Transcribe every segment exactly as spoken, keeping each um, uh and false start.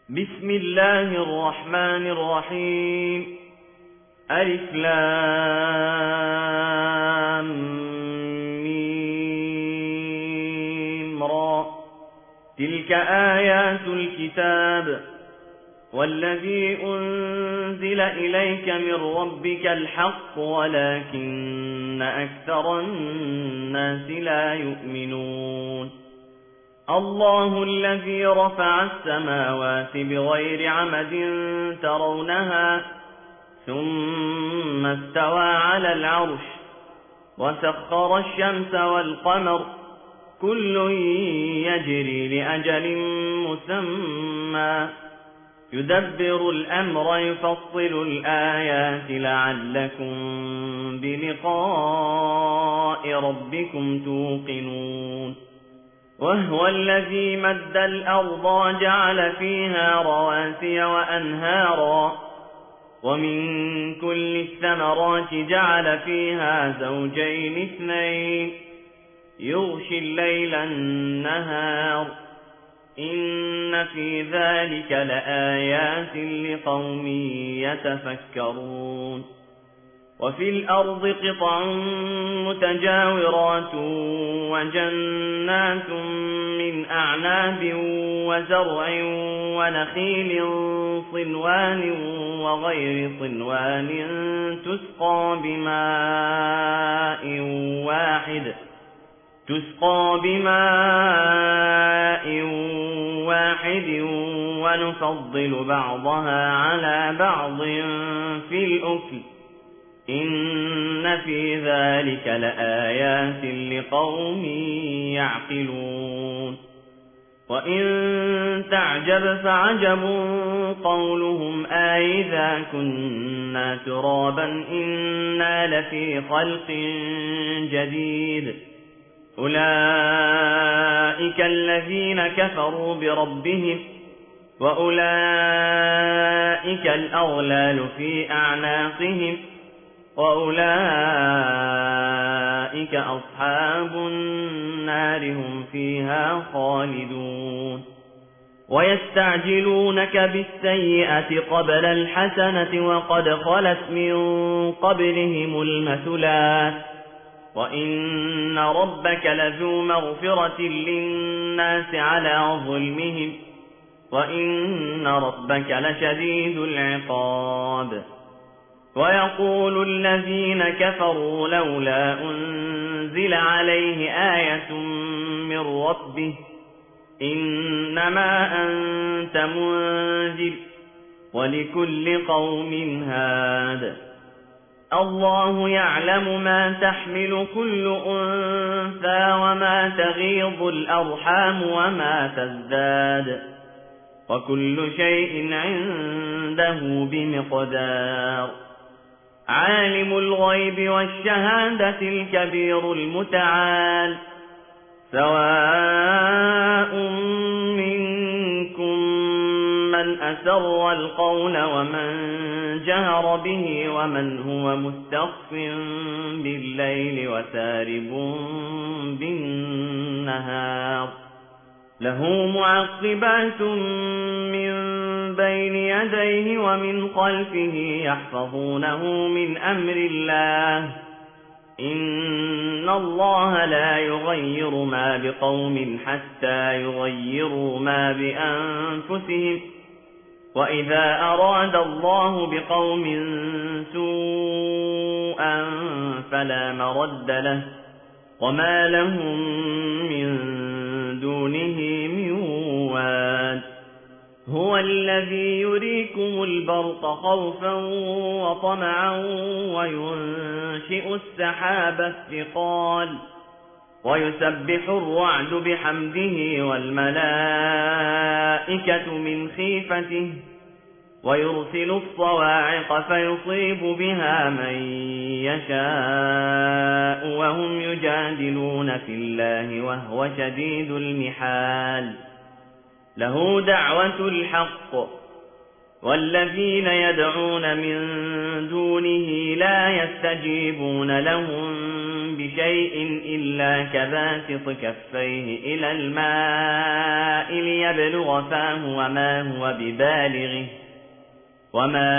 بسم الله الرحمن الرحيم. ألف لام ميم را. تلك آيات الكتاب والذي أنزل إليك من ربك الحق ولكن أكثر الناس لا يؤمنون. الله الذي رفع السماوات بغير عمد ترونها ثم استوى على العرش وسخر الشمس والقمر كل يجري لأجل مسمى يدبر الأمر يفصل الآيات لعلكم بلقاء ربكم توقنون. وهو الذي مد الأرض جعل فيها رواسي وأنهارا ومن كل الثمرات جعل فيها زوجين اثنين يغشي الليل النهار إن في ذلك لآيات لقوم يتفكرون. وفي الأرض قطع متجاورات وجنات من أعناب وزرع ونخيل صنوان وغير صنوان تسقى بماء واحد تسقى بماء واحد ونفضل بعضها على بعض في الأكل إن في ذلك لآيات لقوم يعقلون. وإن تعجب فعجب قولهم أإذا كنا ترابا إنا لفي خلق جديد أولئك الذين كفروا بربهم وأولئك الأغلال في أعناقهم وأولئك أصحاب النار هم فيها خالدون. ويستعجلونك بالسيئة قبل الحسنة وقد خلت من قبلهم المثلات وإن ربك لذو مغفرة للناس على ظلمهم وإن ربك لشديد العقاب. ويقول الذين كفروا لولا أنزل عليه آية من ربه إنما أنت منذر ولكل قوم هاد. الله يعلم ما تحمل كل أنثى وما تغيض الأرحام وما تزداد وكل شيء عنده بمقدار. عالم الغيب والشهادة الكبير المتعال سواء منكم من أسر القول ومن جهر به ومن هو مستخف بالليل وسارب بالنهار له معقبات من بين يديه ومن خلفه يحفظونه من أمر الله إن الله لا يغير ما بقوم حتى يغيروا ما بأنفسهم وإذا أراد الله بقوم سوءا فلا مرد له وما لهم من دونه من واد. هو الذي يريكم البرق خوفا وطمعا وينشئ السحاب الثقال ويسبح الرعد بحمده والملائكة من خيفته ويرسل الصواعق فيصيب بها من يشاء وهم يجادلون في الله وهو شديد المحال. له دعوة الحق والذين يدعون من دونه لا يستجيبون لهم بشيء إلا كباسط كفيه إلى الماء ليبلغ فاه وما هو ببالغه وما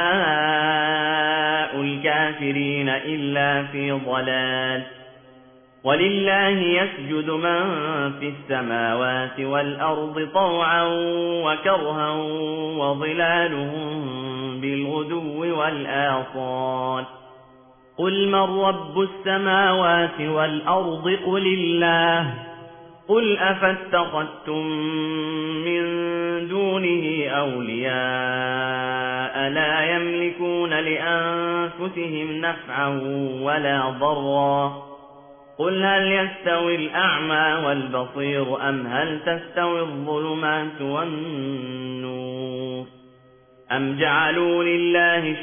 دعاء الكافرين إلا في ضلال ولله يسجد من في السماوات والأرض طوعا وكرها وظلالهم بالغدو والآصال قل من رب السماوات والأرض قل الله قل أفاتخذتم من دونه أولياء لا يملكون لأنفسهم نفعا ولا ضرا قل هل يستوي الأعمى والبصير أم هل تستوي الظلمات والنور أم جعلوا لله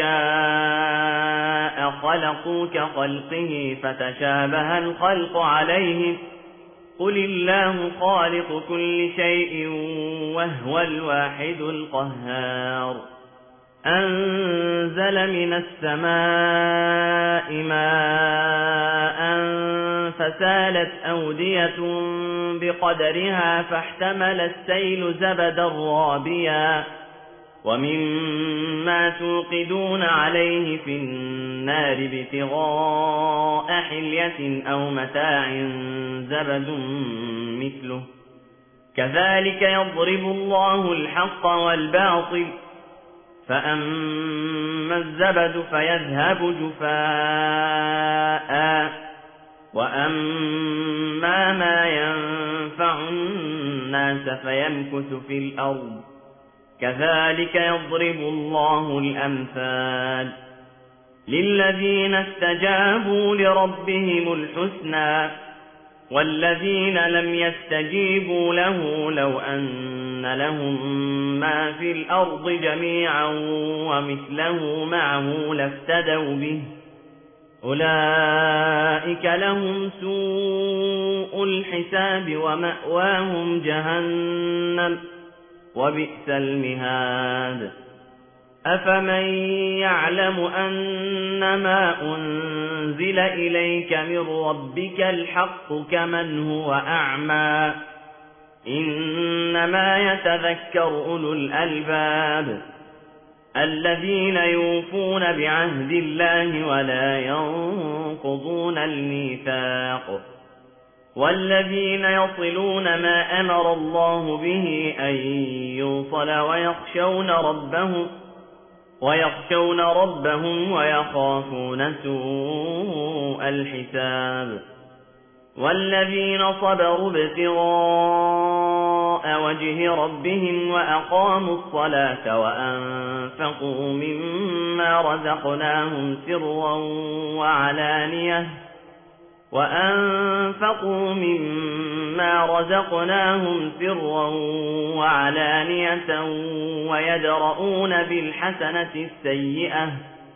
شركاء خلقوا كخلقه فتشابه الخلق عليهم قل الله خالق كل شيء وهو الواحد القهار أنزل من السماء ماء فسالت أودية بقدرها فاحتمل السيل زبدا رابيا ومما توقدون عليه في النار ابتغاء حلية أو متاع زبد مثله كذلك يضرب الله الحق والباطل فأما الزبد فيذهب جفاء وأما ما ينفع الناس فيمكث في الأرض كذلك يضرب الله الأمثال للذين استجابوا لربهم الحسنى والذين لم يستجيبوا له لو أن لهم ما في الأرض جميعا ومثله معه لافتدوا به أولئك لهم سوء الحساب ومأواهم جهنم وبئس المهاد أفمن يعلم أنما أنزل إليك من ربك الحق كمن هو أعمى إنما يتذكر أولو الألباب الذين يوفون بعهد الله ولا ينقضون الميثاق والذين يصلون ما أمر الله به أن يوصل ويخشون ربهم ويخشون ربهم ويخافون سوء الحساب والذين صبروا ابتغاء وجه ربهم وأقاموا الصلاة وأنفقوا مما رزقناهم سرا وعلانية وأنفقوا مما رزقناهم سرا وعلانية ويدرؤون بالحسنة السيئة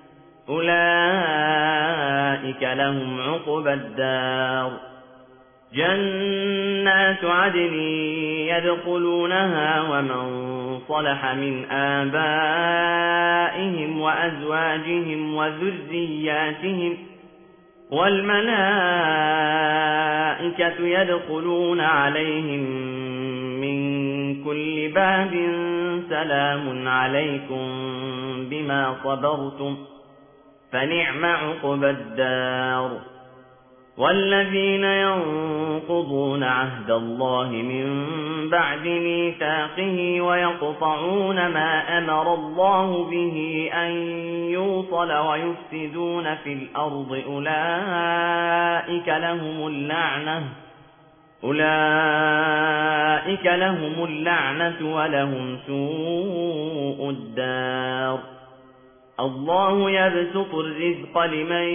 أولئك لهم عقبى الدار جنات عدن يدخلونها ومن صلح من آبائهم وأزواجهم وذرياتهم والملائكة يدخلون عليهم من كل باب سلام عليكم بما صبرتم فنعم عقبى الدار والذين ينقضون عهد الله من بعد ميثاقه ويقطعون ما أمر الله به أن يوصل ويفسدون في الأرض أولئك لهم اللعنة أولئك لهم اللعنة ولهم سوء الدار الله يبسط الرزق لمن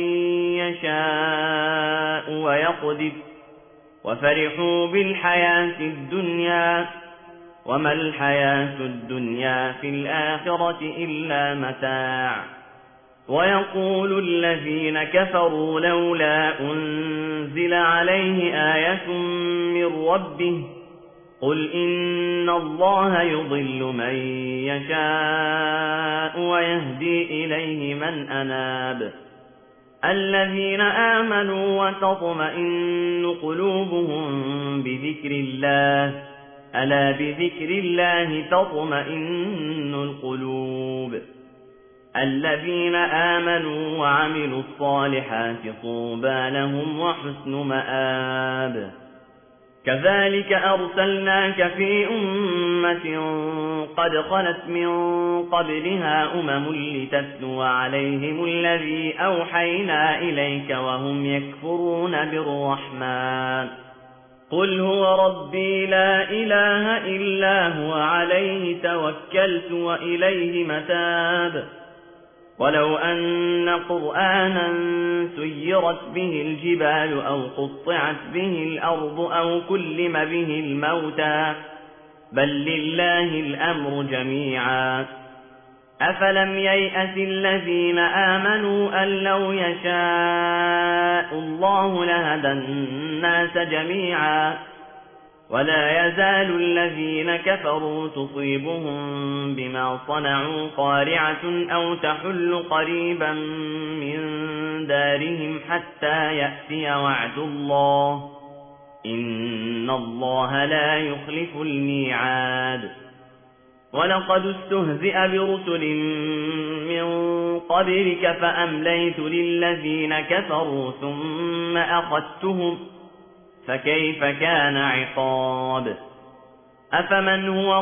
يشاء ويقدر وفرحوا بالحياة الدنيا وما الحياة الدنيا في الآخرة إلا متاع ويقول الذين كفروا لولا أنزل عليه آية من ربه قل إن الله يضل من يشاء ويهدي إليه من أناب الذين آمنوا وتطمئن قلوبهم بذكر الله ألا بذكر الله تطمئن القلوب الذين آمنوا وعملوا الصالحات طوبى لهم وحسن مآب كذلك أرسلناك في أمة قد خلت من قبلها أمم لتتلو عليهم الذي أوحينا إليك وهم يكفرون بالرحمن قل هو ربي لا إله إلا هو عليه توكلت وإليه متاب ولو أن قرآنا سيرت به الجبال أو قطعت به الأرض أو كلم به الموتى بل لله الأمر جميعا أفلم ييأس الذين آمنوا أن لو يشاء الله لهدى الناس جميعا ولا يزال الذين كفروا تصيبهم بما صنعوا قارعة أو تحل قريبا من دارهم حتى يأتي وعد الله إن الله لا يخلف الميعاد ولقد استهزئ برسل من قبلك فأمليت للذين كفروا ثم أخذتهم فكيف كان عقاب أفمن هو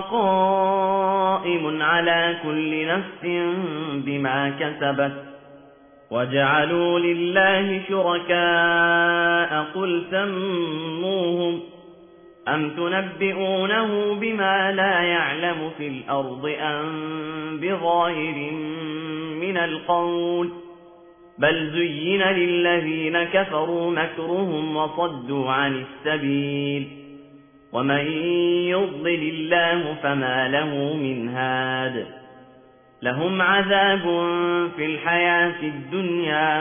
قائم على كل نفس بما كسبت وجعلوا لله شركاء قل سموهم أم تنبئونه بما لا يعلم في الأرض أم بظاهر من القول بل زين للذين كفروا مكرهم وصدوا عن السبيل ومن يضلل الله فما له من هاد لهم عذاب في الحياة الدنيا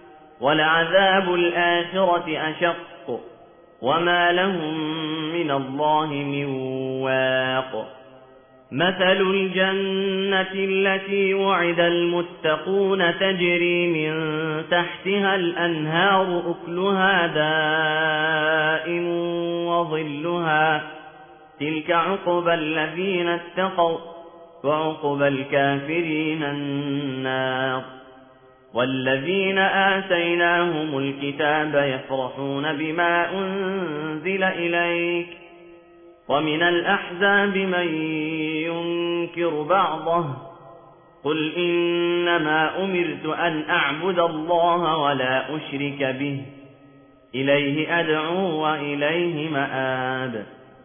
ولعذاب الآخرة أشق وما لهم من الله من واق مثل الجنة التي وعد المتقون تجري من تحتها الأنهار أكلها دائم وظلها تلك عقبى الذين اتقوا وعقبى الكافرين النار والذين آتيناهم الكتاب يفرحون بما أنزل إليك ومن الأحزاب من ينكر بعضه قل إنما أمرت أن أعبد الله ولا أشرك به إليه أدعو وإليه مآب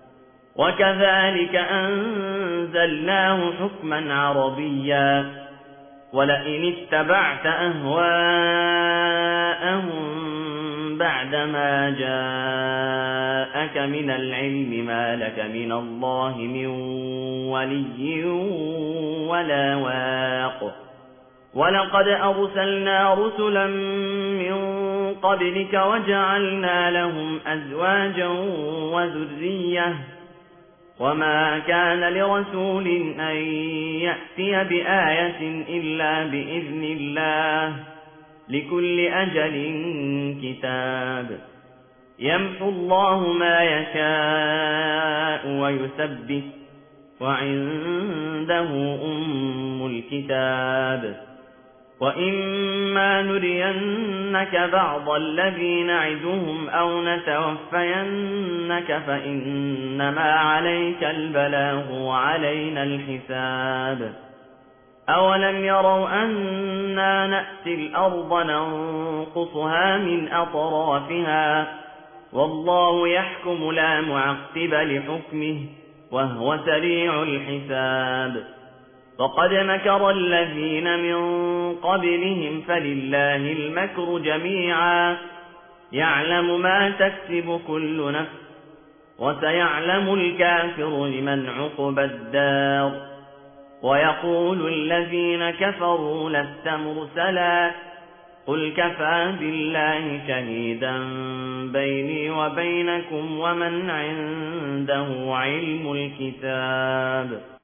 وكذلك أنزلناه حكما عربيا ولئن اتبعت أهواءهم بعدما جاءك من العلم ما لك من الله من ولي ولا واق ولقد أرسلنا رسلا من قبلك وجعلنا لهم أزواجا وذرية وما كان لرسول أن يأتي بآية إلا بإذن الله لكل أجل كتاب يمحو الله ما يشاء ويثبت وعنده أم الكتاب وإما نرينك بعض الذي نعدهم أو نتوفينك فإنما عليك البلاغ وعلينا الحساب أولم يروا أنا نأتي الأرض ننقصها من أطرافها والله يحكم لا معقب لحكمه وهو سريع الحساب فقد مكر الذين من قبلهم فلله المكر جميعا يعلم ما تكسب كل نفس وسيعلم الكافر لمن عقب الدار ويقول الذين كفروا لست مرسلا قل كفى بالله شهيدا بيني وبينكم ومن عنده علم الكتاب